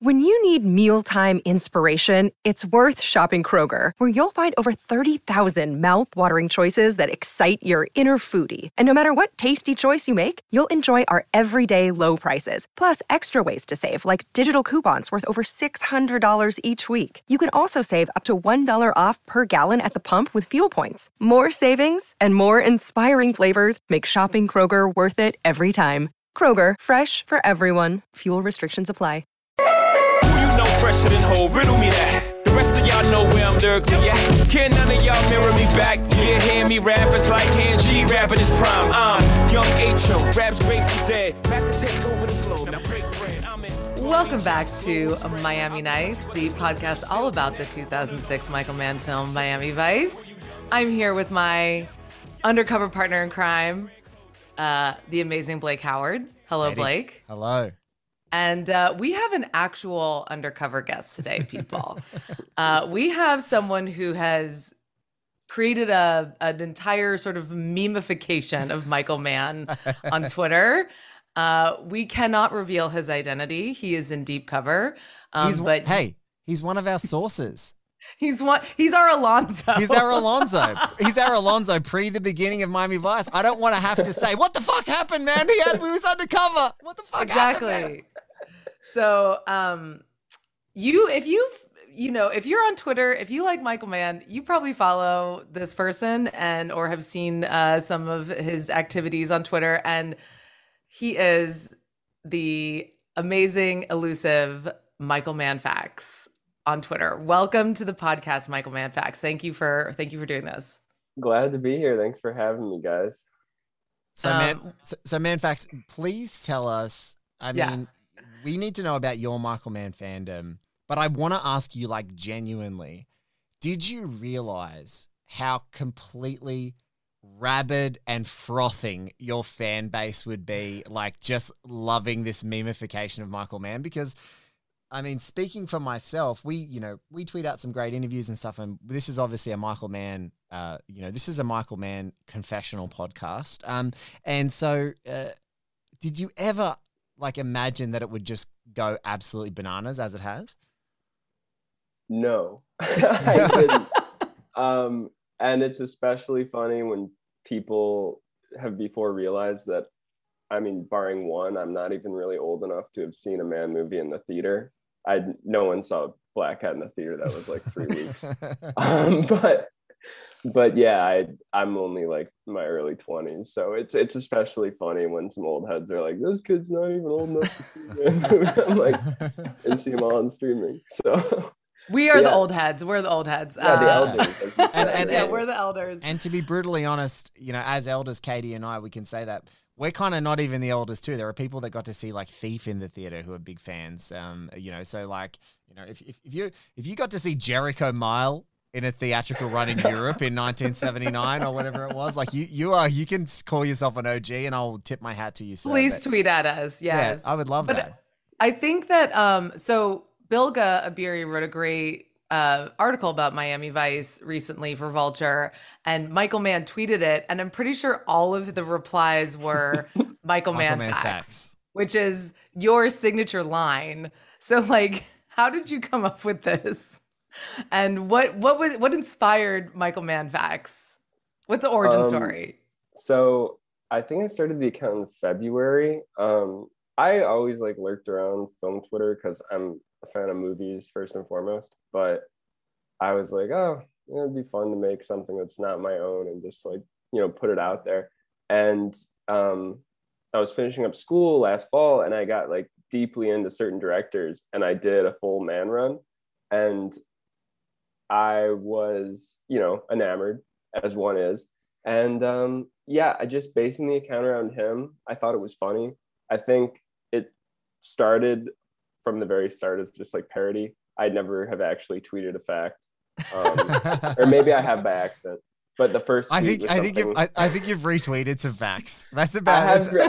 When you need mealtime inspiration, it's worth shopping Kroger, where you'll find over 30,000 mouth-watering choices that excite your inner foodie. And no matter what tasty choice you make, you'll enjoy our everyday low prices, plus extra ways to save, like digital coupons worth over $600 each week. You can also save up to $1 off per gallon at the pump with fuel points. More savings and more inspiring flavors make shopping Kroger worth it every time. Kroger, fresh for everyone. Fuel restrictions apply. Fresher than whole, riddle me that. The rest of y'all know where I'm lyrically at. Can none of y'all mirror me back? Yeah, hear me rap, it's like Han G rapping his prime. I'm Young H.O., raps Grateful Dead. Back to take over the globe, now break bread. Welcome back to Miami Nice, the podcast all about the 2006 Michael Mann film Miami Vice. I'm here with my undercover partner in crime, the amazing Blake Howard. Hello, Lady. Blake. Hello. And we have an actual undercover guest today, people. We have someone who has created an entire sort of memification of Michael Mann on Twitter. We cannot reveal his identity. He is in deep cover. He's one of our sources. He's our Alonzo. He's our Alonzo. He's our Alonzo pre the beginning of Miami Vice. I don't want to have to say, what the fuck happened, man? We was undercover. What the fuck happened, man? So, if you're on Twitter, if you like Michael Mann, you probably follow this person or have seen some of his activities on Twitter, and he is the amazing, elusive Michael Mann Facts on Twitter. Welcome to the podcast, Michael Mann Facts. Thank you for doing this. Glad to be here. Thanks for having me, guys. So Man Facts, please tell us. We need to know about your Michael Mann fandom, but I want to ask you, like, genuinely, did you realize how completely rabid and frothing your fan base would be, like, just loving this memification of Michael Mann? Because, I mean, speaking for myself, we tweet out some great interviews and stuff, and this is obviously a Michael Mann, this is a Michael Mann confessional podcast. And so did you ever imagine that it would just go absolutely bananas as it has? No, I didn't. And it's especially funny when people have before realized that, I mean, barring one, I'm not even really old enough to have seen a Mann movie in the theater. No one saw Black Hat in the theater. That was like 3 weeks. But yeah, I'm only like my early 20s, so it's especially funny when some old heads are like, "This kid's not even old enough to see it." I'm like, and see them all on streaming. So we are the old heads. We're the old heads. Yeah, the elders. And we're the elders. And to be brutally honest, as elders, Katie and I, we can say that we're kind of not even the eldest too. There are people that got to see like Thief in the theater who are big fans. So like, if you got to see Jericho Mile in a theatrical run in Europe in 1979 or whatever it was, like you can call yourself an OG, and I'll tip my hat to you. Sir. Please tweet at us. Yes, yeah, I would love that. I think that so Bilga Abiri wrote a great article about Miami Vice recently for Vulture, and Michael Mann tweeted it, and I'm pretty sure all of the replies were Michael Mann facts, which is your signature line. So like, how did you come up with this? And what inspired Michael Mann Facts? What's the origin story? So I think I started the account in February. I always like lurked around film Twitter because I'm a fan of movies first and foremost. But I was like, it'd be fun to make something that's not my own and just like, put it out there. And I was finishing up school last fall, and I got like deeply into certain directors, and I did a full Mann run, and I was, enamored, as one is. And I just basing the account around him. I thought it was funny. I think it started from the very start as just like parody. I'd never have actually tweeted a fact, or maybe I have by accident. But the first, I think you've retweeted some facts. That's about.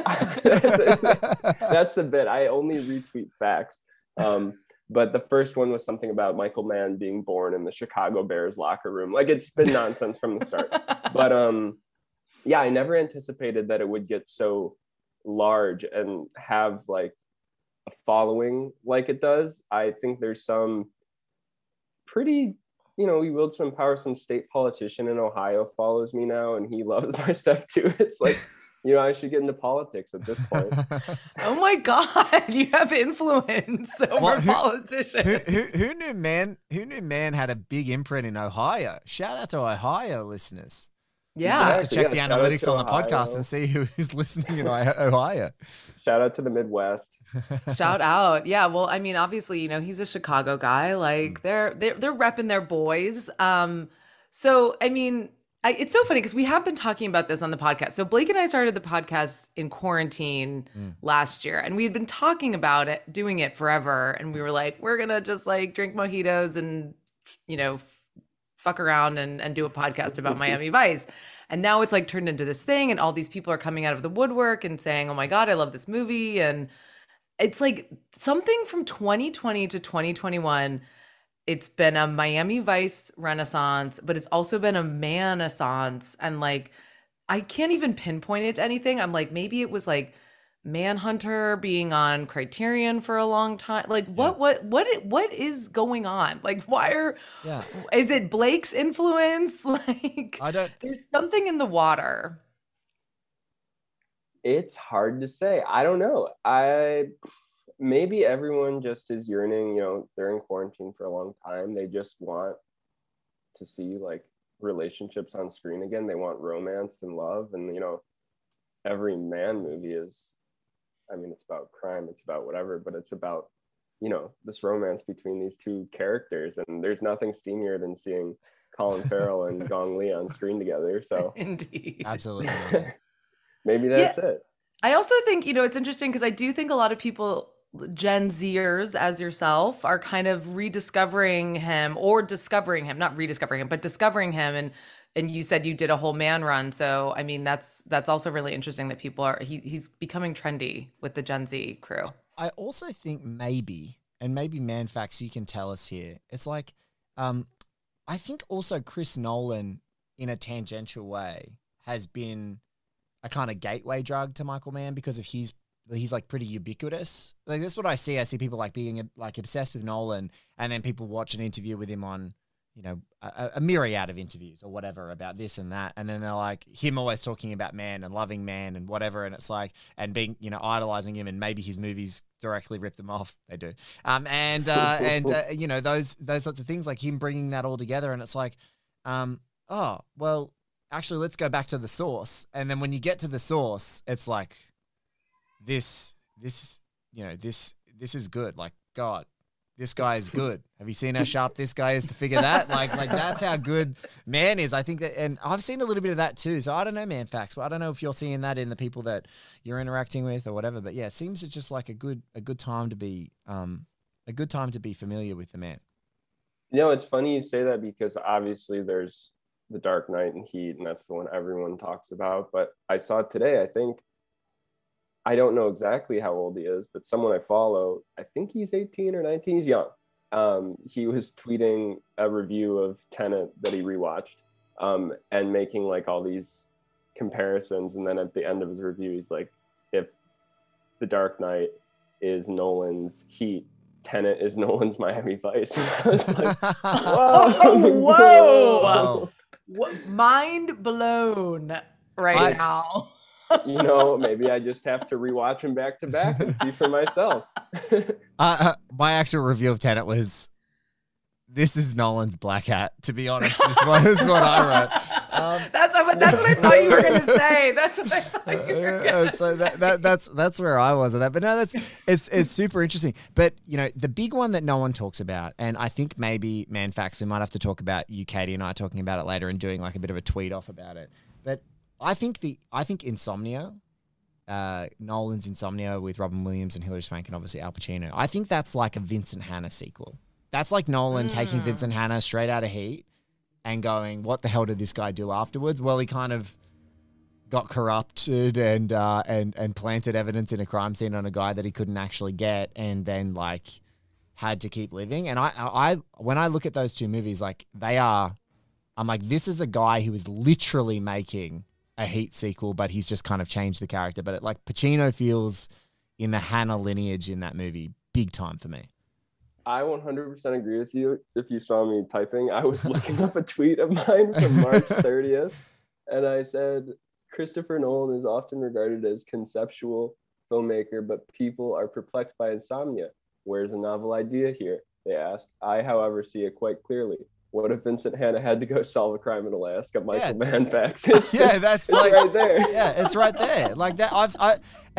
That's the bit. I only retweet facts. But the first one was something about Michael Mann being born in the Chicago Bears locker room. Like, it's been nonsense from the start. But I never anticipated that it would get so large and have like a following like it does. I think there's some pretty, you know, he wields some power. Some state politician in Ohio follows me now, and he loves my stuff too. It's like, you know, I should get into politics at this point. Oh my God, you have influence over politicians. Who knew Man had a big imprint in Ohio? Shout out to Ohio listeners. Yeah. You have to check the analytics on the podcast and see who's listening in Ohio. Shout out to the Midwest. Shout out. Yeah. Well, I mean, obviously, you know, he's a Chicago guy. Like they're repping their boys. So, I mean, it's so funny because we have been talking about this on the podcast. So Blake and I started the podcast in quarantine last year, and we had been talking about it, doing it forever. And we were like, we're going to just like drink mojitos and, you know, fuck around and do a podcast about Miami Vice. And now it's like turned into this thing, and all these people are coming out of the woodwork and saying, oh my God, I love this movie. And it's like something from 2020 to 2021. It's been a Miami Vice renaissance, but it's also been a man-assance. And like, I can't even pinpoint it to anything. I'm like, maybe it was like Manhunter being on Criterion for a long time. Like, what is going on? Like, is it Blake's influence? Like, there's something in the water. It's hard to say. I don't know. Maybe everyone just is yearning, you know, they're in quarantine for a long time. They just want to see like relationships on screen again. They want romance and love. And, you know, every man movie is, I mean, it's about crime, it's about whatever, but it's about, you know, this romance between these two characters. And there's nothing steamier than seeing Colin Farrell and Gong Li on screen together. So Indeed. Absolutely. Maybe that's it. I also think, you know, it's interesting because I do think a lot of people, Gen Zers as yourself, are kind of rediscovering him, or discovering him, not rediscovering him, but discovering him. And you said you did a whole man run. So, I mean, that's also really interesting that people are, he's becoming trendy with the Gen Z crew. I also think maybe Man Facts, you can tell us here. It's like, I think also Chris Nolan in a tangential way has been a kind of gateway drug to Michael Mann because of he's like pretty ubiquitous. Like that's what I see. I see people like being like obsessed with Nolan, and then people watch an interview with him on, you know, a myriad of interviews or whatever about this and that. And then they're like him always talking about Man and loving Man and whatever. And it's like, and being, you know, idolizing him, and maybe his movies directly rip them off. They do. And you know, those sorts of things, like him bringing that all together. And it's like, oh, well, actually, let's go back to the source. And then when you get to the source, it's like, this is good. Like, God, this guy is good. Have you seen how sharp this guy is to figure that? Like that's how good Man is. I think that, and I've seen a little bit of that too. So I don't know, Man Facts, but I don't know if you're seeing that in the people that you're interacting with or whatever. But yeah, it seems it's just like a good time to be familiar with the man. You know, it's funny you say that because obviously there's The Dark Knight and Heat, and that's the one everyone talks about. But I saw it today, I don't know exactly how old he is, but someone I follow, I think he's 18 or 19, he's young. He was tweeting a review of Tenet that he rewatched, and making like all these comparisons. And then at the end of his review, he's like, if The Dark Knight is Nolan's Heat, Tenet is Nolan's Miami Vice. I was like, whoa. Mind blown now. You know, maybe I just have to rewatch them back to back and see for myself. My actual review of Tenet was, this is Nolan's Black Hat, to be honest, is what I wrote. That's what I thought you were going to say. That's what I thought you were going to say. So that's where I was on that. But no, it's super interesting. But, you know, the big one that no one talks about, and I think maybe Man Facts, we might have to talk about you, Katie, and I talking about it later and doing like a bit of a tweet off about it. But I think Insomnia, Nolan's Insomnia with Robin Williams and Hilary Swank and obviously Al Pacino, I think that's like a Vincent Hanna sequel. That's like Nolan taking Vincent Hanna straight out of Heat and going, what the hell did this guy do afterwards? Well, he kind of got corrupted and planted evidence in a crime scene on a guy that he couldn't actually get, and then like had to keep living. And I when I look at those two movies, like I'm like, this is a guy who is literally making a Heat sequel, but he's just kind of changed the character. But Pacino feels in the Hannah lineage in that movie, big time for me. I 100% agree with you. If you saw me typing, I was looking up a tweet of mine from March 30th, and I said, Christopher Nolan is often regarded as conceptual filmmaker, but people are perplexed by insomnia. Where's the novel idea here? They ask. I, however, see it quite clearly. What if Vincent Hanna had to go solve a crime in Alaska? Michael Mann facts. That's like right there. Yeah, it's right there. Like that. I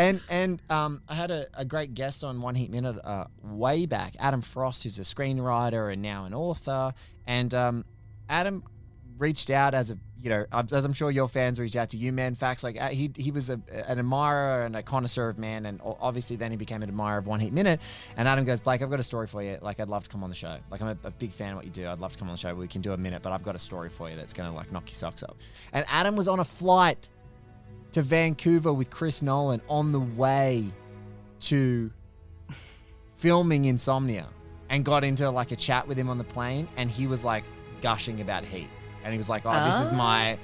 had a great guest on One Heat Minute way back, Adam Frost, who's a screenwriter and now an author. And Adam reached out as I'm sure your fans reached out to you, Man Facts. Like he was an admirer and a connoisseur of Man, and obviously then he became an admirer of One Heat Minute. And Adam goes, Blake, I've got a story for you. Like, I'd love to come on the show. Like, I'm a big fan of what you do. I'd love to come on the show. We can do a minute, but I've got a story for you that's gonna like knock your socks off. And Adam was on a flight to Vancouver with Chris Nolan on the way to filming Insomnia, and got into like a chat with him on the plane, and he was like gushing about Heat. And he was like, this is my,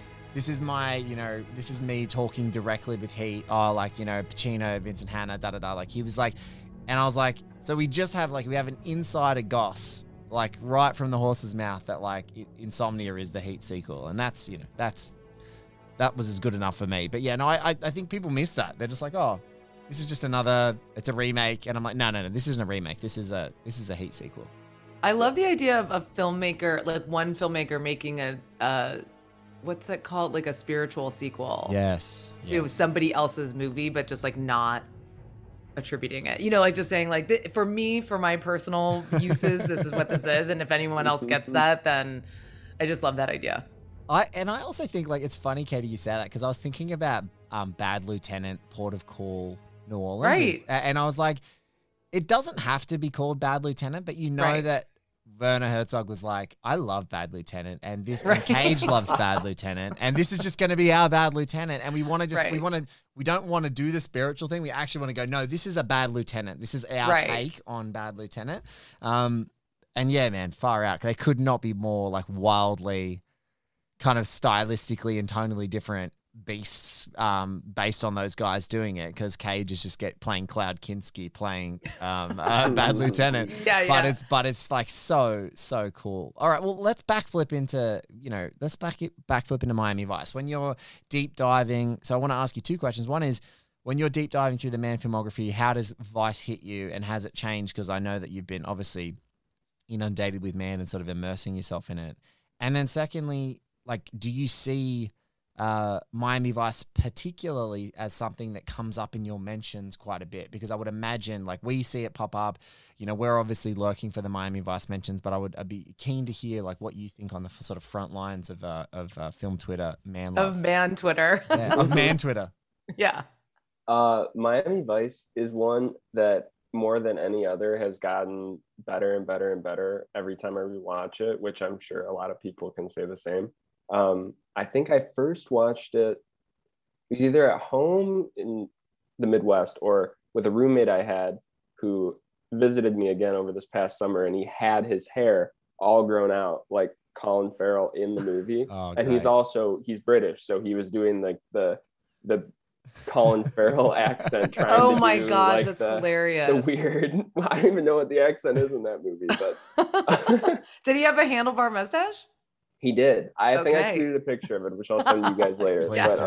this is me talking directly with Heat. Oh, like, Pacino, Vincent Hanna, da-da-da. Like, he was like, and I was like, so we have an insider goss, like right from the horse's mouth that like Insomnia is the Heat sequel. And that was as good enough for me. But yeah, no, I think people miss that. They're just like, oh, this is just it's a remake. And I'm like, no, this isn't a remake. This is a Heat sequel. I love the idea of a filmmaker, like one filmmaker making what's that called? Like a spiritual sequel. Yes. To somebody else's movie, but just like not attributing it. Like just saying like, for me, for my personal uses, this is what this is. And if anyone else gets that, then I just love that idea. I also think like, it's funny, Katie, you say that, because I was thinking about Bad Lieutenant, Port of Call, New Orleans. Right. And I was like, it doesn't have to be called Bad Lieutenant, but that Werner Herzog was like, I love Bad Lieutenant, and and Cage loves Bad Lieutenant, and this is just going to be our Bad Lieutenant, and we don't want to do the spiritual thing. We actually want to go, no, this is a Bad Lieutenant. This is our take on Bad Lieutenant. And yeah, man, far out. They could not be more like wildly kind of stylistically and tonally different beasts based on those guys doing it, because Cage is just playing Cloud Kinski playing Bad Lieutenant. But it's like so cool. All right, well, let's backflip into Miami Vice. When you're deep diving, so I want to ask you two questions. One is, when you're deep diving through the Man filmography, how does Vice hit you, and has it changed? Because I know that you've been obviously inundated with Man and sort of immersing yourself in it. And then secondly, like, do you see Miami Vice particularly as something that comes up in your mentions quite a bit? Because I would imagine, like, we see it pop up, we're obviously lurking for the Miami Vice mentions, but I'd be keen to hear like what you think on the sort of front lines of film Twitter, Man love. Of Man Twitter. Yeah, of Man Twitter. Yeah. Miami Vice is one that more than any other has gotten better and better and better every time I rewatch it, which I'm sure a lot of people can say the same. I think I first watched it either at home in the Midwest or with a roommate I had who visited me again over this past summer, and he had his hair all grown out like Colin Farrell in the movie. And he's British, so he was doing like the Colin Farrell accent trying oh to my do, gosh, like, that's the hilarious. The weird, I don't even know what the accent is in that movie, but did he have a handlebar mustache? He did. I think I tweeted a picture of it, which I'll send you guys later.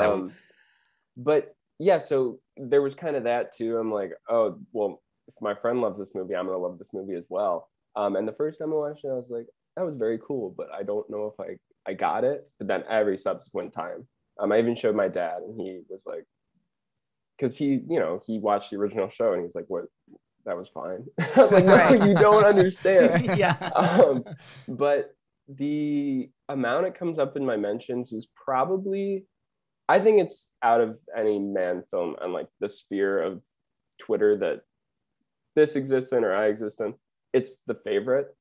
But yeah, so there was kind of that too. I'm like, oh, well, if my friend loves this movie, I'm going to love this movie as well. And the first time I watched it, I was like, that was very cool, but I don't know if I got it. But then every subsequent time, I even showed my dad, and he was like, because he watched the original show, and he's like, what? That was fine. I was like, no, you don't understand. Yeah. But the amount it comes up in my mentions is probably, I think it's out of any Man film and like the sphere of Twitter that this exists in or I exist in, it's the favorite.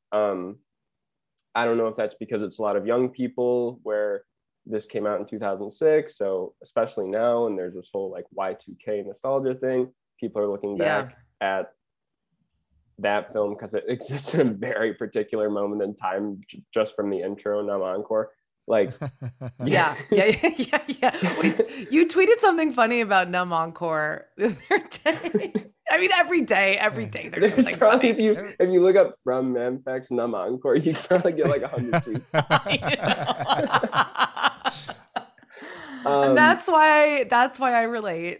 I don't know if that's because it's a lot of young people where this came out in 2006. So especially now, and there's this whole like Y2K nostalgia thing, people are looking back at that film because it exists in a very particular moment in time, just from the intro and now encore. Like, Yeah. Wait, you tweeted something funny about Numb Encore the other day. I mean, every day there's there's something probably funny. if you look up from Manfax Numb Encore, you probably get like 100 tweets. And that's why I relate.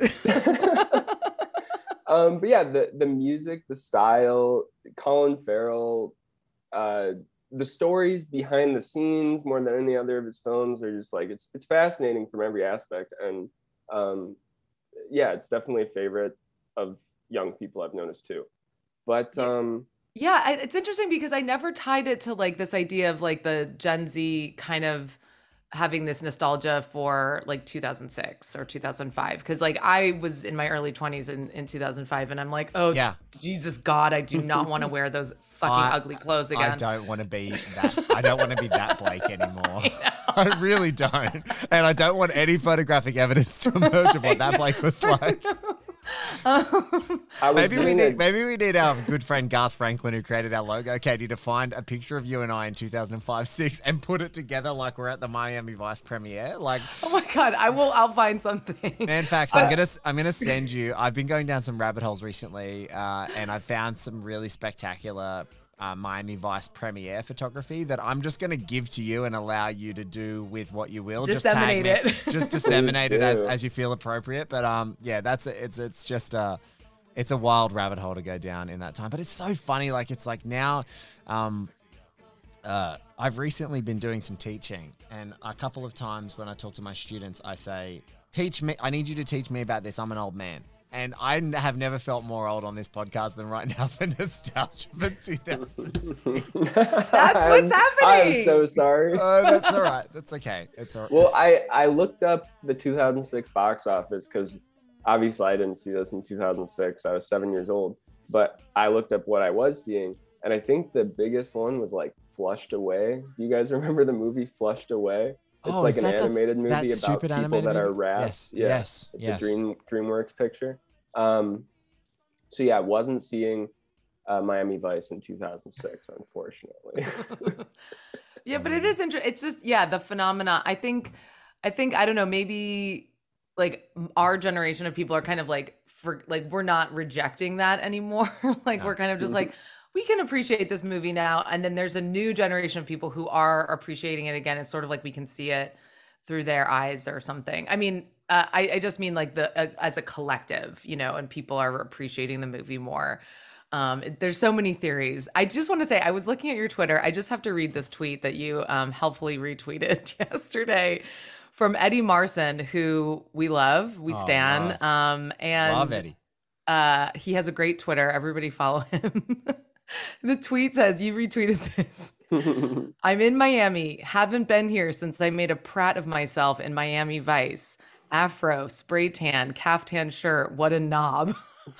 But yeah, the music, the style, Colin Farrell, the stories behind the scenes more than any other of his films are just like it's fascinating from every aspect. And yeah, it's definitely a favorite of young people I've noticed too. But yeah, it's interesting because I never tied it to like this idea of like the Gen Z kind of having this nostalgia for like 2006 or 2005, because like I was in my early 20s in 2005, and I'm like, oh yeah, Jesus God, I do not want to wear those fucking ugly clothes again. I don't want to be that. I don't want to be that Blake anymore. I really don't, and I don't want any photographic evidence to emerge of what that Blake was like. Maybe we need our good friend Garth Franklin, who created our logo, Katie, to find a picture of you and I in 2005-06 and put it together like we're at the Miami Vice premiere. Like, oh my God, I'll find something. Manfax, I'm gonna send you. I've been going down some rabbit holes recently, and I found some really spectacular Miami Vice premiere photography that I'm just going to give to you and allow you to do with what you will. Disseminate just tag it. Me. Just disseminate it as you feel appropriate. But yeah, it's just it's a wild rabbit hole to go down in that time. But it's so funny. Like, it's like now I've recently been doing some teaching, and a couple of times when I talk to my students, I say, teach me. I need you to teach me about this. I'm an old man. And I have never felt more old on this podcast than right now for nostalgia for 2006. That's what's happening. I'm so sorry. That's all right. That's okay. It's all right. Well, I looked up the 2006 box office because obviously I didn't see this in 2006. I was 7 years old. But I looked up what I was seeing. And I think the biggest one was like Flushed Away. Do you guys remember the movie Flushed Away? It's like an animated movie about people that are rats. Yes. It's a DreamWorks picture. So yeah, I wasn't seeing Miami Vice in 2006, unfortunately. Yeah, but it is interesting. It's just, yeah, the phenomena. I think, I don't know, maybe like our generation of people are kind of like, we're not rejecting that anymore. We're kind of just like, we can appreciate this movie now. And then there's a new generation of people who are appreciating it again. It's sort of like we can see it through their eyes or something. I mean, I just mean like as a collective, you know, and people are appreciating the movie more. There's so many theories. I just want to say, I was looking at your Twitter. I just have to read this tweet that you helpfully retweeted yesterday from Eddie Marsan, who we love, we stan. And love Eddie. He has a great Twitter. Everybody follow him. The tweet says, you retweeted this. I'm in Miami. Haven't been here since I made a prat of myself in Miami Vice. Afro, spray tan, caftan shirt. What a knob.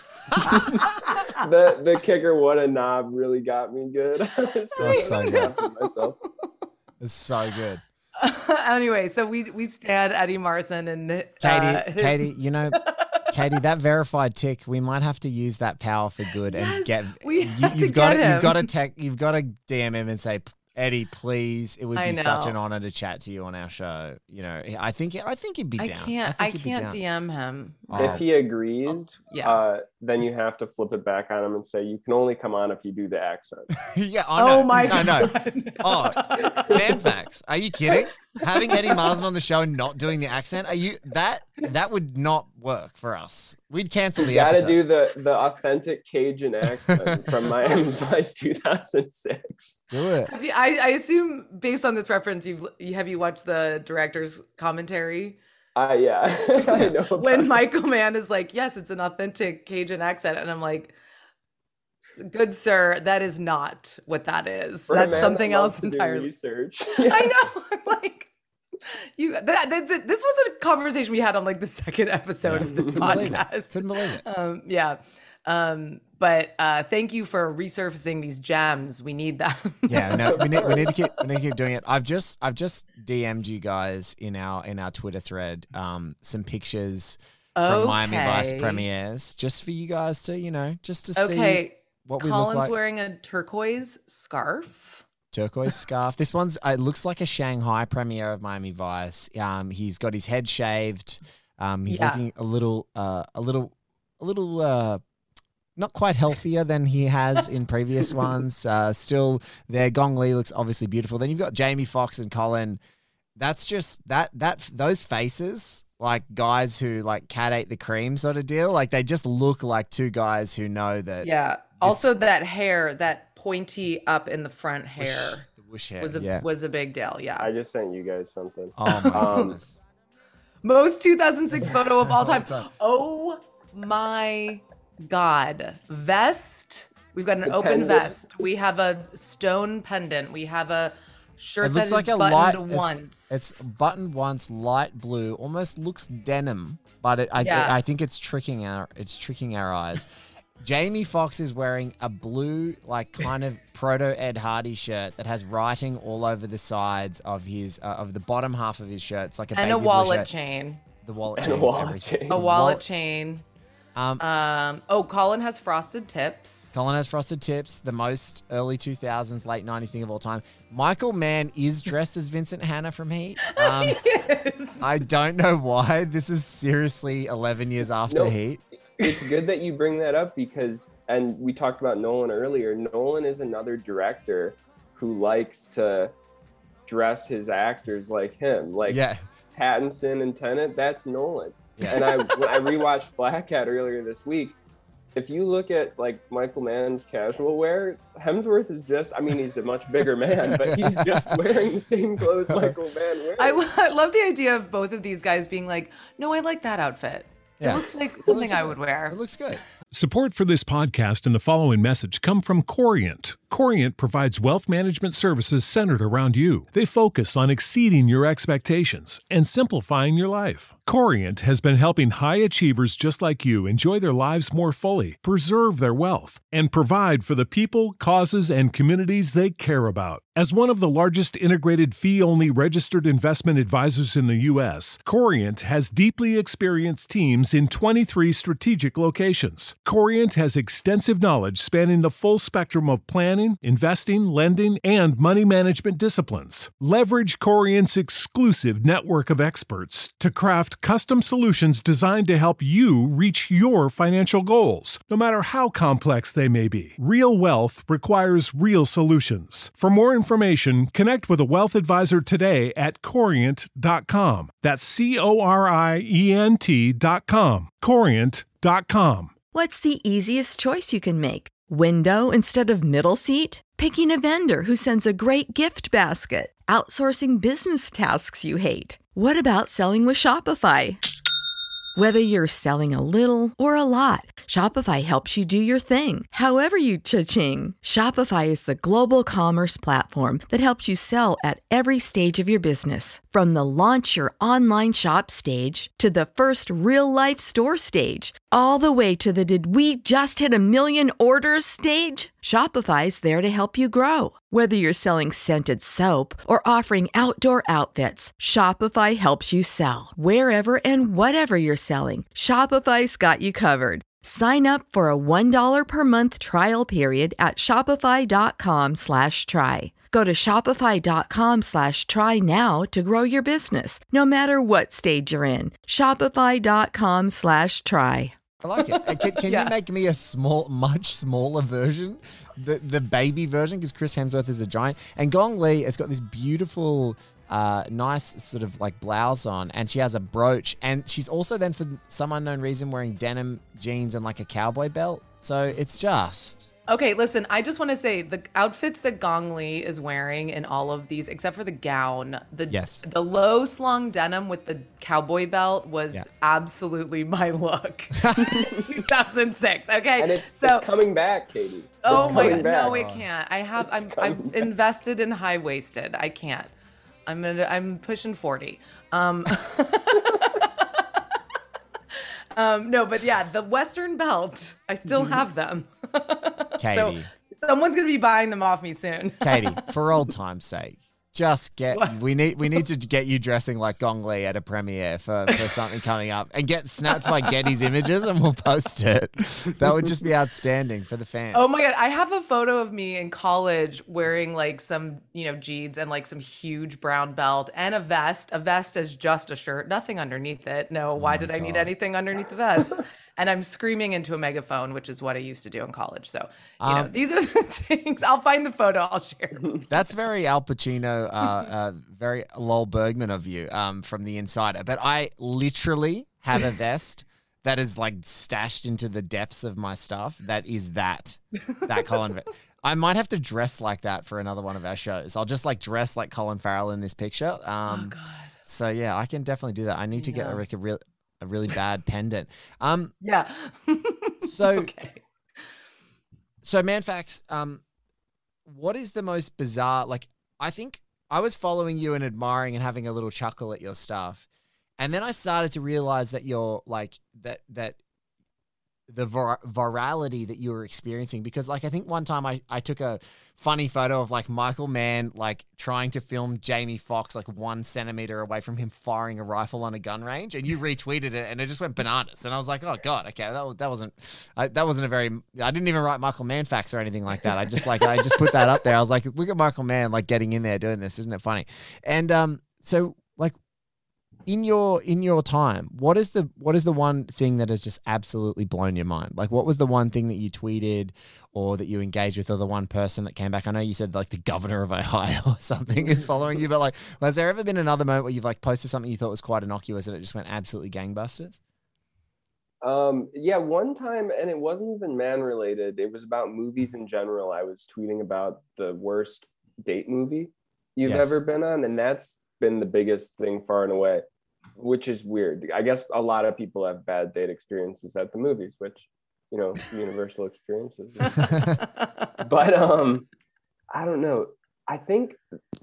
The kicker, what a knob, really got me good. That's so good. It's so good. Anyway, so we stand Eddie Marsan and Katie, you know, Katie, that verified tick, we might have to use that power for good and get. You've got to DM him and say, Eddie, please. It would be such an honor to chat to you on our show. You know, I think he'd be down. I can't DM him. If he agrees, then you have to flip it back on him and say, you can only come on if you do the accent. Yeah. My God. No. Oh, Manfax, are you kidding? Having Eddie Marsan on the show and not doing the accent, that would not work for us. We'd cancel the episode. You gotta do the authentic Cajun accent from Miami Vice 2006. Do it. I assume based on this reference, have you watched the director's commentary? Yeah. I know when Michael Mann is like, yes, it's an authentic Cajun accent. And I'm like, good sir, that is not what that is. That's something else entirely. Research. I know. Like, this was a conversation we had on like the second episode of this podcast. Couldn't believe it. Yeah. But thank you for resurfacing these gems. We need them. Yeah, no, we need to keep doing it. I've just DM'd you guys in our Twitter thread some pictures from Miami Vice premieres, just for you guys to, you know, just to see what we look like. Colin's wearing a turquoise scarf. turquoise scarf. This one's it looks like a Shanghai premiere of Miami Vice. He's got his head shaved. He's looking a little not quite healthier than he has in previous ones. Still there. Gong Li looks obviously beautiful. Then you've got Jamie Foxx and Colin. That's just those faces, like guys who like cat ate the cream sort of deal. Like they just look like two guys who know that. Yeah. Also that hair, that pointy up in the front hair, whoosh hair was a big deal. Yeah. I just sent you guys something. Oh my goodness. Most 2006 photo of all time. Oh my God. Vest. We've got an open pendant. vest. We have a stone pendant. We have a shirt It looks that like is a buttoned light. once. It's buttoned once, light blue, almost looks denim, but I think it's tricking our eyes. Jamie Foxx is wearing a blue, like kind of proto Ed Hardy shirt that has writing all over the sides of his of the bottom half of his shirt. It's like a and baby a blue wallet shirt. chain. The wallet And chain. a wallet chain. A wallet chain. Um, Colin has frosted tips. Colin has frosted tips, the most early 2000s, late 90s thing of all time. Michael Mann is dressed as Vincent Hanna from Heat. Yes. I don't know why. This is seriously 11 years after No. Heat. It's good that you bring that up because, and we talked about Nolan earlier, Nolan is another director who likes to dress his actors like him. Like Pattinson and Tenet, that's Nolan. Yeah. And when I rewatched Black Cat earlier this week, if you look at like Michael Mann's casual wear, Hemsworth is just, I mean, he's a much bigger man, but he's just wearing the same clothes Michael Mann wears. I love the idea of both of these guys being like, no, I like that outfit. Yeah. It looks like something I would wear. It looks good. Support for this podcast and the following message come from Corient. Corient provides wealth management services centered around you. They focus on exceeding your expectations and simplifying your life. Corient has been helping high achievers just like you enjoy their lives more fully, preserve their wealth, and provide for the people, causes, and communities they care about. As one of the largest integrated fee-only registered investment advisors in the U.S., Corient has deeply experienced teams in 23 strategic locations. Corient has extensive knowledge spanning the full spectrum of planning, investing, lending, and money management disciplines. Leverage Corient's exclusive network of experts to craft custom solutions designed to help you reach your financial goals, no matter how complex they may be. Real wealth requires real solutions. For more information, connect with a wealth advisor today at Corient.com. That's Corient.com. Corient.com. What's the easiest choice you can make? Window instead of middle seat? Picking a vendor who sends a great gift basket? Outsourcing business tasks you hate? What about selling with Shopify? Whether you're selling a little or a lot, Shopify helps you do your thing, however you cha-ching. Shopify is the global commerce platform that helps you sell at every stage of your business. From the launch your online shop stage to the first real-life store stage, all the way to the did we just hit 1 million orders stage. Shopify's there to help you grow. Whether you're selling scented soap or offering outdoor outfits, Shopify helps you sell. Wherever and whatever you're selling, Shopify's got you covered. Sign up for a $1 per month trial period at shopify.com/try. Go to shopify.com/try now to grow your business, no matter what stage you're in. Shopify.com/try. I like it. Can you make me a much smaller version? The baby version, because Chris Hemsworth is a giant. And Gong Li has got this beautiful, nice sort of like blouse on, and she has a brooch. And she's also then, for some unknown reason, wearing denim jeans and like a cowboy belt. So it's just... Okay, listen, I just want to say the outfits that Gong Li is wearing in all of these, except for the gown, the low slung denim with the cowboy belt was absolutely my look. 2006, okay? And it's coming back, Katie. Oh my God, no, it can't. I'm invested in high waisted. I can't. I'm pushing 40. No, but yeah, the Western belt, I still have them. Katie. So someone's going to be buying them off me soon. Katie, for old time's sake, just we need to get you dressing like Gong Li at a premiere for something coming up and get snapped by Getty's images and we'll post it. That would just be outstanding for the fans. Oh my God. I have a photo of me in college wearing like some, jeans and like some huge brown belt and a vest. A vest is just a shirt, nothing underneath it. No, why did I need anything underneath the vest? And I'm screaming into a megaphone, which is what I used to do in college. So, these are the things. I'll find the photo. I'll share. That's very Al Pacino, very Lowell Bergman of you from The Insider. But I literally have a vest that is like stashed into the depths of my stuff. That is that Colin. I might have to dress like that for another one of our shows. I'll just like dress like Colin Farrell in this picture. Oh, God. So, yeah, I can definitely do that. I need to get a really bad pendant. Yeah. So Manfax, what is the most bizarre? Like, I think I was following you and admiring and having a little chuckle at your stuff, and then I started to realize that you're like that the virality that you were experiencing, because like I think one time I took a funny photo of like Michael Mann like trying to film Jamie Foxx like 1 centimeter away from him firing a rifle on a gun range, and you retweeted it and it just went bananas, and I was like, oh God, okay, that wasn't a very, I didn't even write Michael Mann facts or anything like that. I just put that up there. I was like, look at Michael Mann like getting in there doing this, isn't it funny? And so like in your time, what is the one thing that has just absolutely blown your mind? Like, what was the one thing that you tweeted or that you engaged with, or the one person that came back? I know you said like the governor of Ohio or something is following you, but like, has there ever been another moment where you've like posted something you thought was quite innocuous and it just went absolutely gangbusters? Yeah, one time, and it wasn't even man related. It was about movies in general. I was tweeting about the worst date movie you've ever been on, and that's been the biggest thing far and away, which is weird. I guess a lot of people have bad date experiences at the movies, which, universal experiences. But I don't know. I think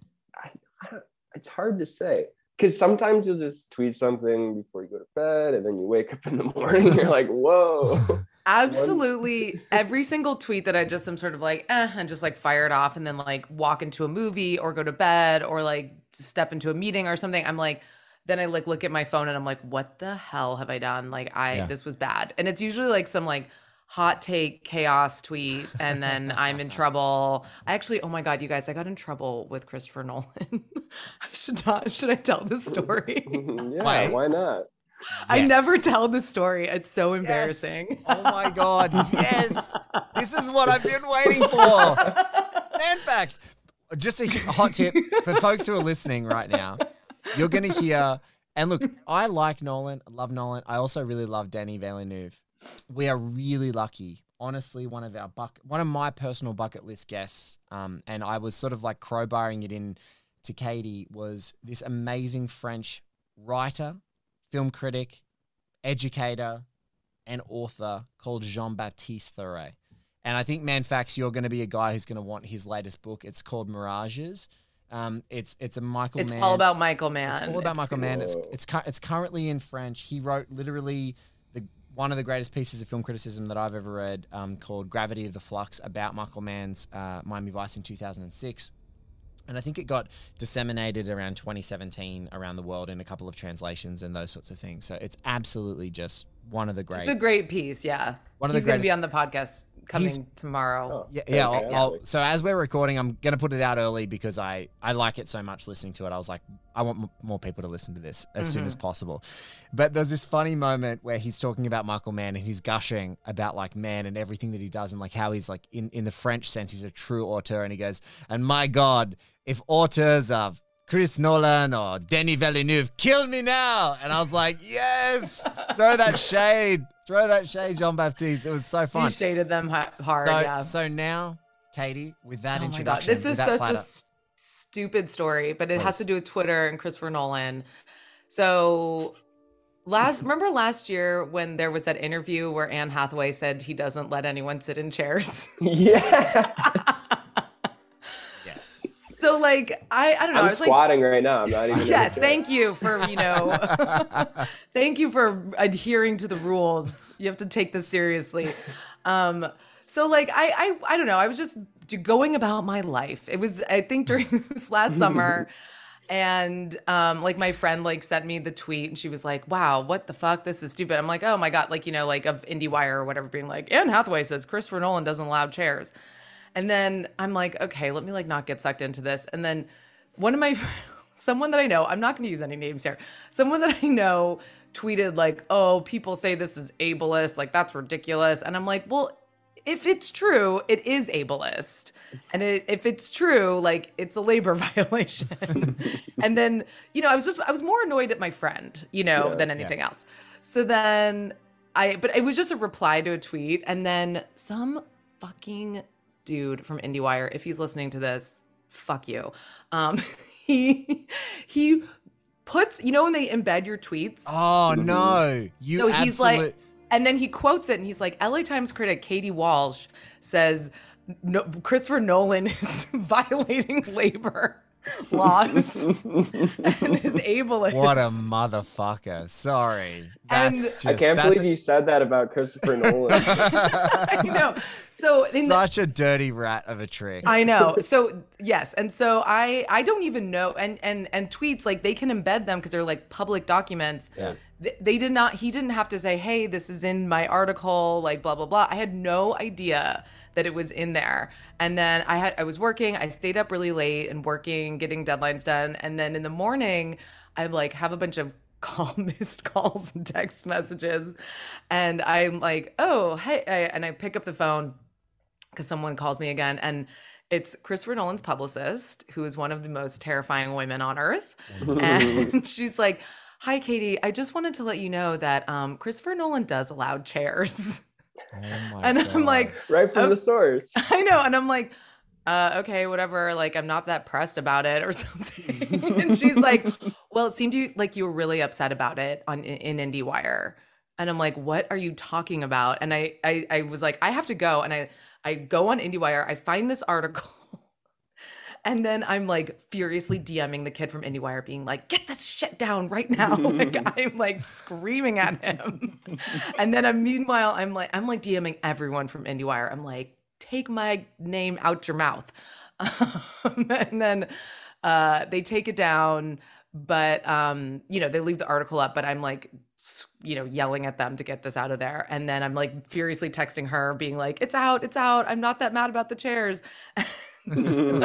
it's hard to say, because sometimes you'll just tweet something before you go to bed, and then you wake up in the morning and you're like, whoa. Absolutely. Every single tweet that I just am sort of like, and just like fire it off, and then like walk into a movie or go to bed or like step into a meeting or something, I'm like, then I like look at my phone and I'm like, what the hell have I done? Like this was bad. And it's usually like some like hot take chaos tweet, and then I'm in trouble. I actually, oh my God, you guys, I got in trouble with Christopher Nolan. Should I tell this story? Yeah, why not? I never tell this story. It's so embarrassing. Yes. Oh my God. Yes. This is what I've been waiting for. Manfax. Just a hot tip for folks who are listening right now. You're going to hear, and look, I like Nolan. I love Nolan. I also really love Denis Villeneuve. We are really lucky. Honestly, one of my personal bucket list guests, and I was sort of like crowbarring it in to Katie, was this amazing French writer, film critic, educator, and author called Jean-Baptiste Thoret. And I think, Manfax, you're going to be a guy who's going to want his latest book. It's called Mirages. It's a Michael Mann. It's all about Michael Mann. It's all about Michael Mann. It's currently in French. He wrote literally one of the greatest pieces of film criticism that I've ever read, called Gravity of the Flux, about Michael Mann's Miami Vice in 2006. And I think it got disseminated around 2017 around the world in a couple of translations and those sorts of things. So it's absolutely just one of the great. It's a great piece, yeah. He's going to be on the podcast coming tomorrow. So as we're recording, I'm going to put it out early because I like it so much listening to it. I was like, I want more people to listen to this as soon as possible. But there's this funny moment where he's talking about Michael Mann and he's gushing about like Mann and everything that he does, and like how he's like in the French sense, he's a true auteur. And he goes, and my God, if auteurs of Chris Nolan or Denis Villeneuve, kill me now. And I was like, yes, throw that shade, Jean-Baptiste. It was so fun. You shaded them hard, So now, Katie, with that introduction. My God. This is such a stupid story, but it has to do with Twitter and Christopher Nolan. So remember last year when there was that interview where Anne Hathaway said he doesn't let anyone sit in chairs? Yeah. So like I don't know. I'm I was squatting right now. I'm not even. Yes, thank you for thank you for adhering to the rules. You have to take this seriously. So like I don't know. I was just going about my life. It was, I think, during this last summer. And like my friend like sent me the tweet and she was like, wow, what the fuck? This is stupid. I'm like, oh my God, like, you know, like of IndieWire or whatever being like, Anne Hathaway says Christopher Nolan doesn't allow chairs. And then I'm like, okay, let me like not get sucked into this. And then someone that I know, I'm not going to use any names here. Someone that I know tweeted like, oh, people say this is ableist. Like that's ridiculous. And I'm like, well, if it's true, it is ableist. And if it's true, like it's a labor violation. And then, you know, I was more annoyed at my friend, you know, than anything else. So then but it was just a reply to a tweet. And then some fucking dude from IndieWire, if he's listening to this, fuck you. He puts, you know, when they embed your tweets. Oh no. He's like, and then he quotes it and he's like, LA Times critic Katie Walsh says, no, Christopher Nolan is violating labor laws and is ableist. What a motherfucker. Sorry. I can't believe you said that about Christopher Nolan. I know. So such a dirty rat of a trick. I know. So yes. And so I don't even know. And tweets, like they can embed them because they're like public documents. Yeah. He didn't have to say, hey, this is in my article, like blah, blah, blah. I had no idea that it was in there. And then I was working, I stayed up really late and working, getting deadlines done. And then in the morning, I like have a bunch of missed calls and text messages. And I'm like, oh, hey, and I pick up the phone because someone calls me again. And it's Christopher Nolan's publicist, who is one of the most terrifying women on earth. And she's like, hi, Katie, I just wanted to let you know that Christopher Nolan does allow chairs. Oh my and God. I'm like, right from the source. I know. And I'm like, okay, whatever. Like, I'm not that pressed about it or something. And she's like, well, it seemed like you were really upset about it in IndieWire. And I'm like, what are you talking about? And I was like, I have to go. And I go on IndieWire. I find this article. And then I'm like furiously DMing the kid from IndieWire being like, get this shit down right now. Like I'm like screaming at him. And then meanwhile, I'm like DMing everyone from IndieWire. I'm like, take my name out your mouth. And then they take it down, but you know, they leave the article up, but I'm like, you know, yelling at them to get this out of there. And then I'm like furiously texting her being like, it's out. I'm not that mad about the chairs. But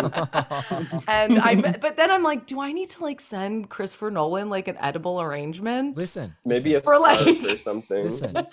then I'm like, do I need to like send Christopher Nolan like an edible arrangement? Maybe a scarf like, or something.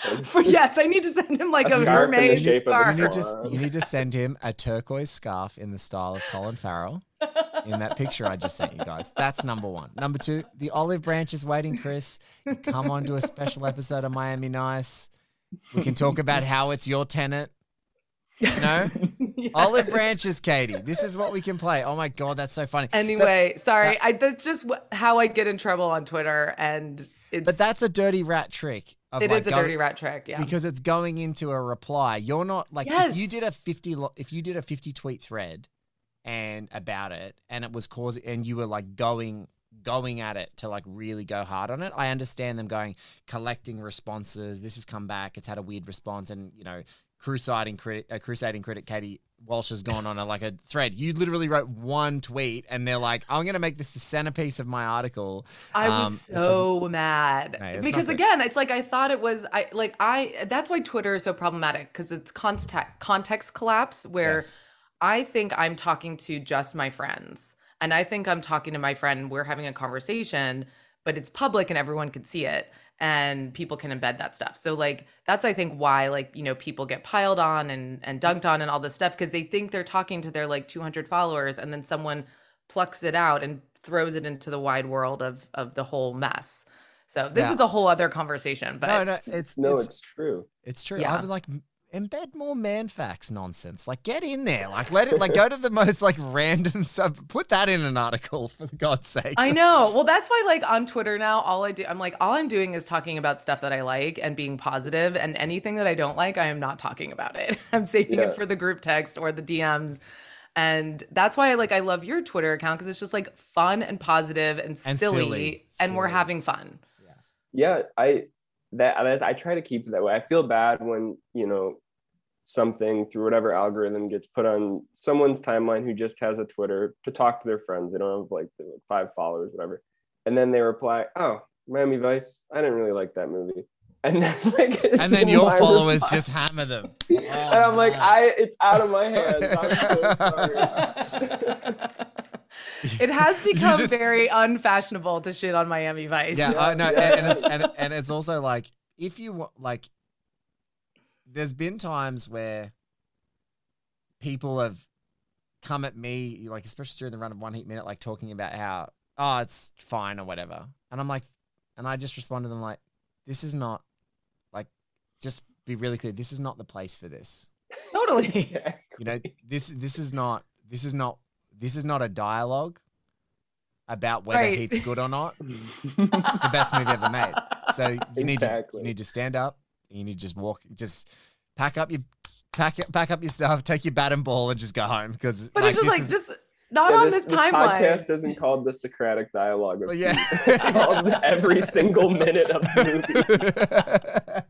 Yes, I need to send him like a mermaid scarf. You need to send him a turquoise scarf in the style of Colin Farrell in that picture I just sent you guys. That's number one. Number two, the olive branch is waiting, Chris. You come on to a special episode of Miami Nice. We can talk about how it's your tenant. You know? Yes. Olive branches, Katie. This is what we can play. Oh my God, that's so funny. Anyway, sorry. That's just how I get in trouble on Twitter. But that's a dirty rat trick. It is a dirty rat trick, yeah. Because it's going into a reply. You're not like, yes. if you did a 50 tweet thread and about it and it was causing, and you were like going at it to like really go hard on it. I understand them collecting responses. This has come back. It's had a weird response. And, you know, crusading critic Katie Walsh has gone on a thread. You literally wrote one tweet and they're like, I'm going to make this the centerpiece of my article. I was so mad because again, it's like, I thought it was, that's why Twitter is so problematic because it's context collapse where yes. I think I'm talking to just my friends and I think I'm talking to my friend. We're having a conversation, but it's public and everyone can see it. And people can embed that stuff. So like, that's, I think why like, you know, people get piled on and dunked on and all this stuff because they think they're talking to their like 200 followers and then someone plucks it out and throws it into the wide world of the whole mess. So this is a whole other conversation, but it's true. It's true. Yeah. I was like, embed more man facts nonsense. Like get in there. Like let it like go to the most like random stuff. Put that in an article for God's sake. I know. Well, that's why like on Twitter now, all I'm doing is talking about stuff that I like and being positive, and anything that I don't like, I am not talking about it. I'm saving it for the group text or the DMs. And that's why I love your Twitter account because it's just like fun and positive and silly. We're having fun. Yes. Yeah, I try to keep it that way. I feel bad when, you know, something through whatever algorithm gets put on someone's timeline who just has a Twitter to talk to their friends. They don't have like 5 followers, whatever. And then they reply, "Oh, Miami Vice, I didn't really like that movie." And then and then your followers just hammer them. Oh, and I'm like, it's out of my hands. I'm so sorry. It has become very unfashionable to shit on Miami Vice. Yeah, I know, and it's also like, if you like, there's been times where people have come at me, like especially during the run of One Heat Minute, like talking about how, oh, it's fine or whatever, and I'm like, and I just respond to them like, this is not, like, just be really clear, this is not the place for this. Totally. You know, this is not a dialogue about whether Heat's good or not. It's the best movie ever made. So you need to stand up. You need to just walk. Just pack up your stuff. Take your bat and ball and just go home. Because but it's just not on this timeline. Podcast isn't called the Socratic Dialogue. It's called every single minute of the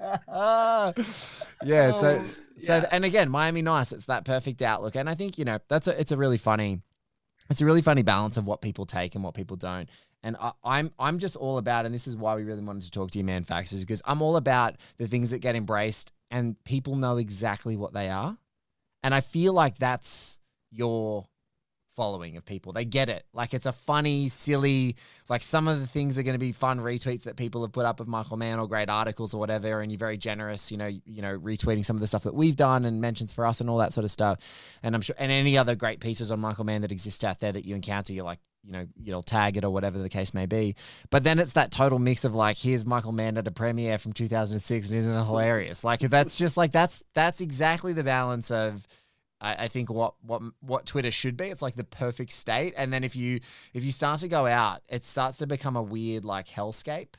movie. So and again, Miami Nice. It's that perfect outlook, and I think it's a really funny balance of what people take and what people don't. And I'm just all about, and this is why we really wanted to talk to you, Man Facts, is because I'm all about the things that get embraced and people know exactly what they are. And I feel like that's your following of people. They get it. Like, it's a funny, silly, like some of the things are going to be fun retweets that people have put up of Michael Mann or great articles or whatever. And you're very generous, retweeting some of the stuff that we've done and mentions for us and all that sort of stuff. And I'm sure, and any other great pieces on Michael Mann that exist out there that you encounter, you're like, you'll tag it or whatever the case may be. But then it's that total mix of like, here's Michael Mann at a premiere from 2006 and isn't it hilarious? Like, that's just like, that's exactly the balance of, I think what Twitter should be. It's like the perfect state. And then if you start to go out, it starts to become a weird like hellscape.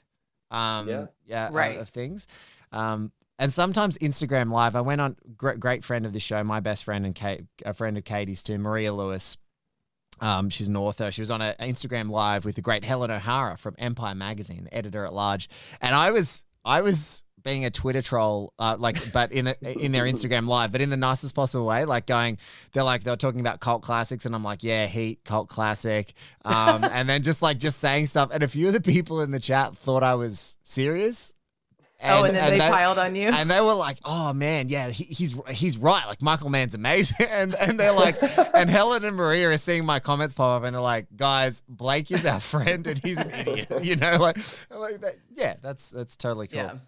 Of things. And sometimes Instagram Live. I went on great friend of the show, my best friend and a friend of Katie's too, Maria Lewis. She's an author. She was on an Instagram Live with the great Helen O'Hara from Empire Magazine, the editor at large. And I was being a Twitter troll, but in their Instagram Live, but in the nicest possible way, like they were talking about cult classics, and I'm like, yeah, Heat, cult classic, and then just saying stuff, and a few of the people in the chat thought I was serious. And then they piled on you, and they were like, "Oh man, yeah, he's right. Like, Michael Mann's amazing." And they're like, and Helen and Maria are seeing my comments pop up, and they're like, "Guys, Blake is our friend, and he's an idiot." Like that. Yeah, that's totally cool. Yeah.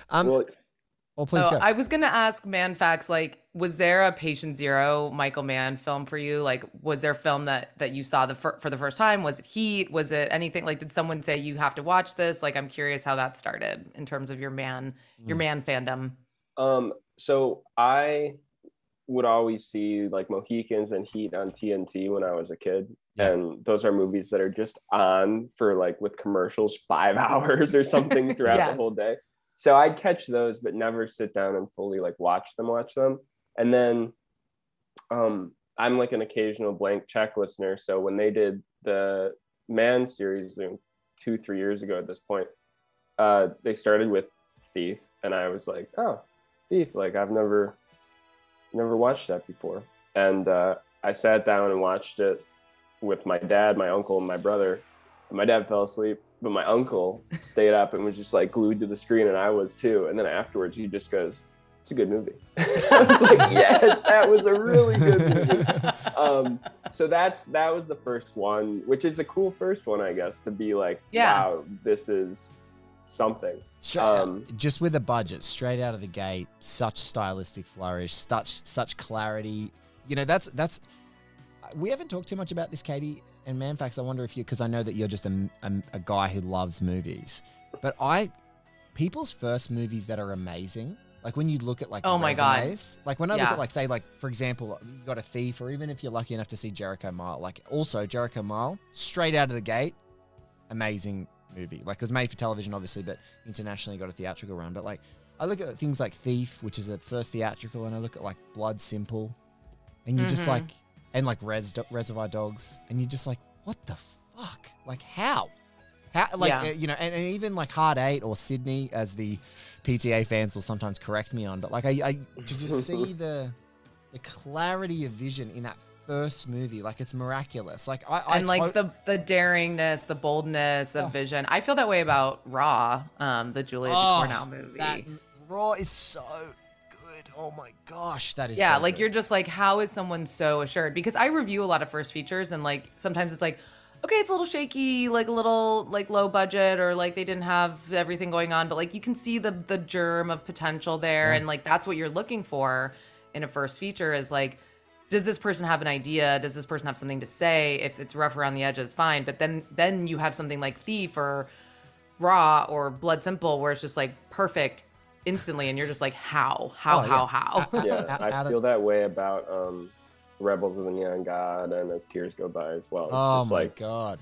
Please go. I was gonna ask Man Facts, like, was there a Patient Zero Michael Mann film for you? Like, was there a film that you saw for the first time? Was it Heat? Was it anything? Like, did someone say you have to watch this? Like, I'm curious how that started in terms of your man fandom. So I would always see like Mohicans and Heat on TNT when I was a kid. Yeah. And those are movies that are just on for like with commercials 5 hours or something throughout the whole day. So I'd catch those, but never sit down and fully like watch them. And then I'm like an occasional blank check listener. So when they did the Man series 2-3 years ago at this point, they started with Thief. And I was like, oh, Thief, like I've never watched that before. And I sat down and watched it with my dad, my uncle, and my brother. And my dad fell asleep, but my uncle stayed up and was just like glued to the screen, and I was too. And then afterwards, he just goes, "It's a good movie." I was like, "Yes, that was a really good movie." So that was the first one, which is a cool first one, I guess, to be like, wow, this is something. Just with a budget, straight out of the gate, such stylistic flourish, such clarity. That's. We haven't talked too much about this, Katie and Man Facts. I wonder if because I know that you're just a guy who loves movies, but people's first movies that are amazing, like when you look at like my God, like when I look at like say like for example you got a Thief, or even if you're lucky enough to see Jericho Mile, like also Jericho Mile, straight out of the gate, amazing movie. Like it was made for television obviously, but internationally got a theatrical run. But like I look at things like Thief, which is the first theatrical, and I look at like Blood Simple, and you're just like. And like Reservoir Dogs, and you're just like, what the fuck? Like, how? How, you know, and even like Hard 8 or Sydney, as the PTA fans will sometimes correct me on, but like I to just see the clarity of vision in that first movie, like it's miraculous. Like the daringness, the boldness of Vision. I feel that way about Raw, the Julia Ducournau movie. That Raw is so good. Oh my gosh, that is so like good. You're just like, how is someone so assured? Because I review a lot of first features, and like sometimes it's like, okay, it's a little shaky, like a little like low budget, or like they didn't have everything going on, but like you can see the germ of potential there, and like that's what you're looking for in a first feature is like, does this person have an idea? Does this person have something to say? If it's rough around the edges, fine. But then you have something like Thief or Raw or Blood Simple where it's just like perfect instantly, and you're just like, how? Yeah, I feel that way about Rebels of the Neon God and As Tears Go By as well. It's just my like, God.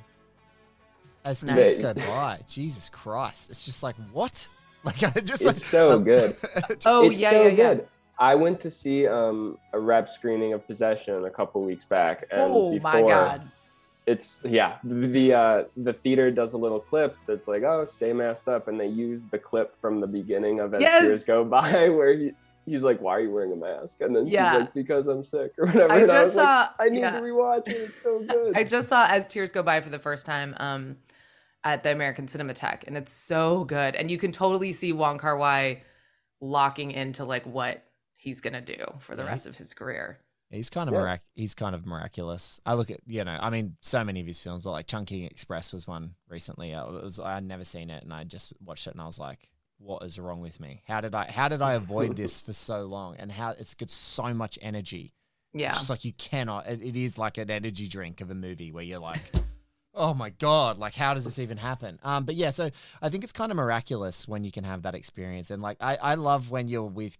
As Tears Go By, Jesus Christ. It's just like, what? Like, it's so good. It's so good. I went to see a rep screening of Possession a couple weeks back, and my God. It's the theater does a little clip that's like, oh, stay masked up, and they use the clip from the beginning of As Tears Go By where he's like, why are you wearing a mask? And then she's like, because I'm sick or whatever. I need to rewatch it. It's so good. I just saw As Tears Go By for the first time at the American Cinematheque, and it's so good, and you can totally see Wong Kar-wai locking into like what he's gonna do for the rest of his career. He's kind of miraculous. I look at, you know, I mean, so many of his films, but like Chungking Express was one recently. I'd never seen it, and I just watched it, and I was like, what is wrong with me? How did I avoid this for so long? And how it's got so much energy. Yeah, it's just like you cannot. It is like an energy drink of a movie where you're like, oh my God, like how does this even happen? But yeah, so I think it's kind of miraculous when you can have that experience, and like I love when you're with.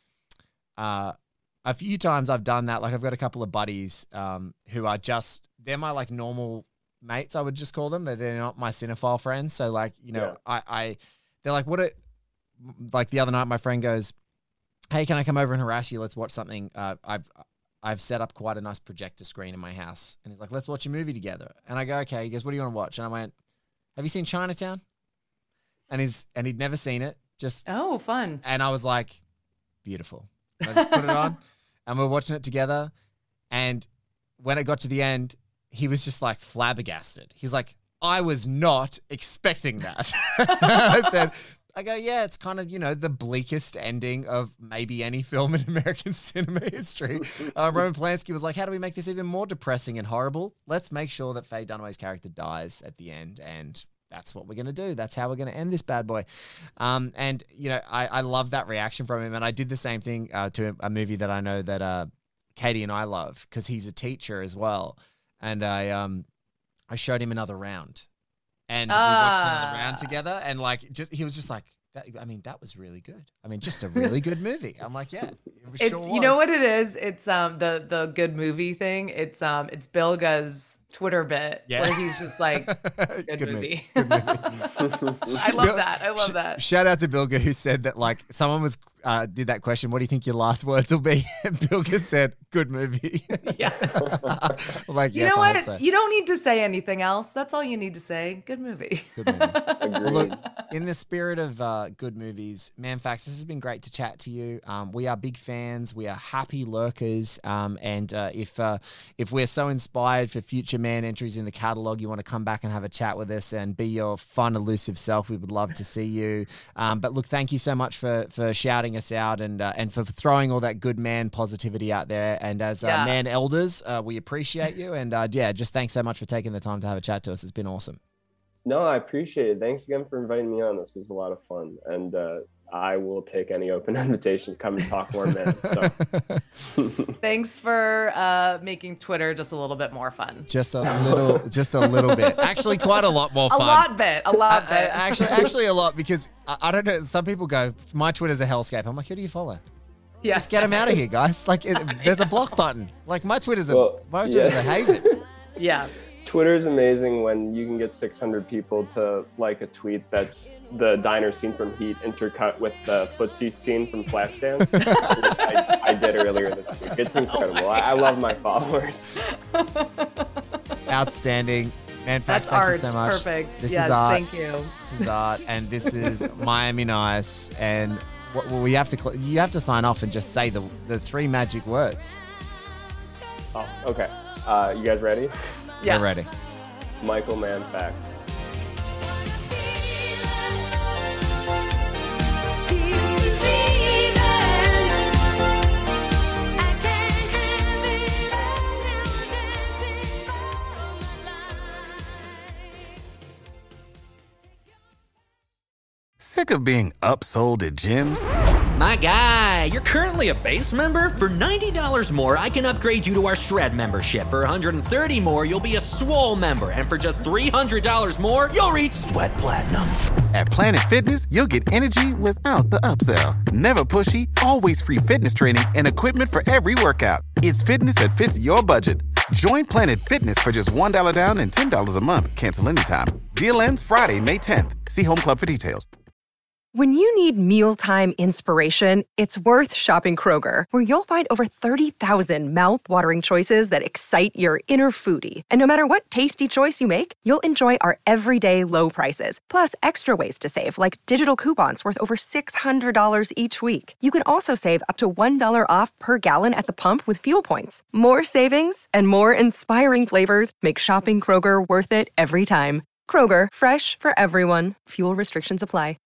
A few times I've done that. Like I've got a couple of buddies who are they're my like normal mates, I would just call them. They're not my cinephile friends. So like, you know, they're like, like the other night my friend goes, hey, can I come over and harass you? Let's watch something. I've set up quite a nice projector screen in my house. And he's like, let's watch a movie together. And I go, okay. He goes, what do you want to watch? And I went, have you seen Chinatown? And he'd never seen it. Oh, fun. And I was like, beautiful. I just put it on and we're watching it together. And when it got to the end, he was just like flabbergasted. He's like, I was not expecting that. I go, yeah, it's kind of, you know, the bleakest ending of maybe any film in American cinema history. Roman Polanski was like, how do we make this even more depressing and horrible? Let's make sure that Faye Dunaway's character dies at the end, and that's what we're going to do. That's how we're going to end this bad boy. And, you know, I love that reaction from him. And I did the same thing to a movie that I know that Katie and I love, because he's a teacher as well. And I showed him Another Round. And we watched Another Round together. And like, he was just like, that was really good. I mean, just a really good movie. I'm like, yeah, it sure was. You know what it is? It's the good movie thing. It's Bilga's Twitter bit where he's just like, good movie. Good movie. I love that. Shout out to Bilga, who said that like someone was did that question, what do you think your last words will be? And Bilga said, good movie. Yes. Like, you know what? So. You don't need to say anything else. That's all you need to say. Good movie. Good movie. Well, look, in the spirit of good movies, ManFacts, this has been great to chat to you. We are big fans. We are happy lurkers. And if we're so inspired for future Man entries in the catalog, you want to come back and have a chat with us and be your fun, elusive self, we would love to see you. But look, thank you so much for shouting us out and for throwing all that good man positivity out there. And as man elders, we appreciate you. And just thanks so much for taking the time to have a chat to us. It's been awesome. No, I appreciate it. Thanks again for inviting me on. This was a lot of fun. And I will take any open invitation to come and talk more men. So. Thanks for making Twitter just a little bit more fun. Just a little bit. Actually, quite a lot more fun. A lot bit. Actually, a lot, because I don't know. Some people go, my Twitter's a hellscape. I'm like, who do you follow? Yeah. Just get them out of here, guys. Like, there's a block button. Like, my Twitter's a haven. Yeah. Twitter is amazing when you can get 600 people to like a tweet that's the diner scene from Heat intercut with the footsie scene from Flashdance. I did earlier this week. It's incredible. I love my followers. Outstanding. Man That's Facts, thank art. you so much. Perfect. This yes, is art. thank you. This is art, and this is Miami Nice. And we have to you have to sign off and just say the three magic words. Oh, okay. You guys ready? Yeah. We're ready. Michael Mann Facts. Sick of being upsold at gyms? My guy, you're currently a base member? For $90 more, I can upgrade you to our Shred membership. For $130 more, you'll be a Swole member. And for just $300 more, you'll reach Sweat Platinum. At Planet Fitness, you'll get energy without the upsell. Never pushy, always free fitness training and equipment for every workout. It's fitness that fits your budget. Join Planet Fitness for just $1 down and $10 a month. Cancel anytime. Deal ends Friday, May 10th. See Home Club for details. When you need mealtime inspiration, it's worth shopping Kroger, where you'll find over 30,000 mouth-watering choices that excite your inner foodie. And no matter what tasty choice you make, you'll enjoy our everyday low prices, plus extra ways to save, like digital coupons worth over $600 each week. You can also save up to $1 off per gallon at the pump with fuel points. More savings and more inspiring flavors make shopping Kroger worth it every time. Kroger, fresh for everyone. Fuel restrictions apply.